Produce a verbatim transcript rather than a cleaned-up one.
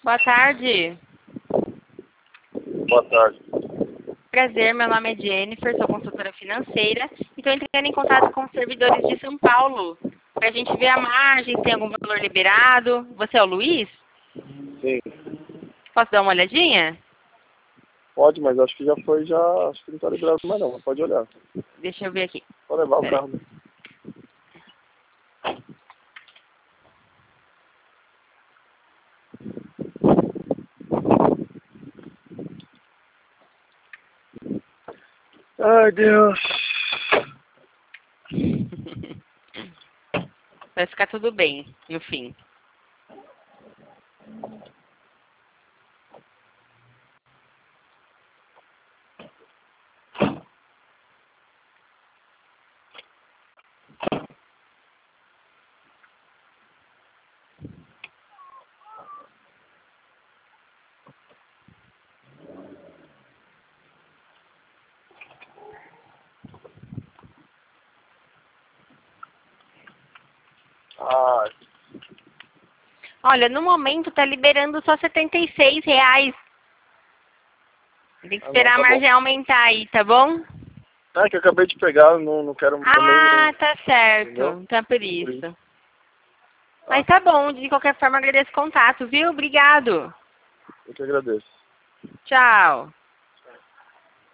Boa tarde. Boa tarde. Prazer, meu nome é Jennifer, sou consultora financeira e estou entrando em contato com os servidores de São Paulo para a gente ver a margem, se tem algum valor liberado. Você é o Luiz? Sim. Posso dar uma olhadinha? Pode, mas acho que já foi, já. Acho que não tá liberado mais não, mas pode olhar. Deixa eu ver aqui. Pode levar Pera o carro. Ai, Deus. Vai ficar tudo bem no fim. Ai, Olha, no momento tá liberando só setenta e seis reais. Tem que ah, não, esperar a tá bom. margem aumentar aí, tá bom? É que eu acabei de pegar, não, não quero também. Ah, Não, tá certo. entendeu? Então é por Por isso. isso. Mas Tá? tá bom, de qualquer forma agradeço o contato, viu? Obrigado. Eu que agradeço. Tchau.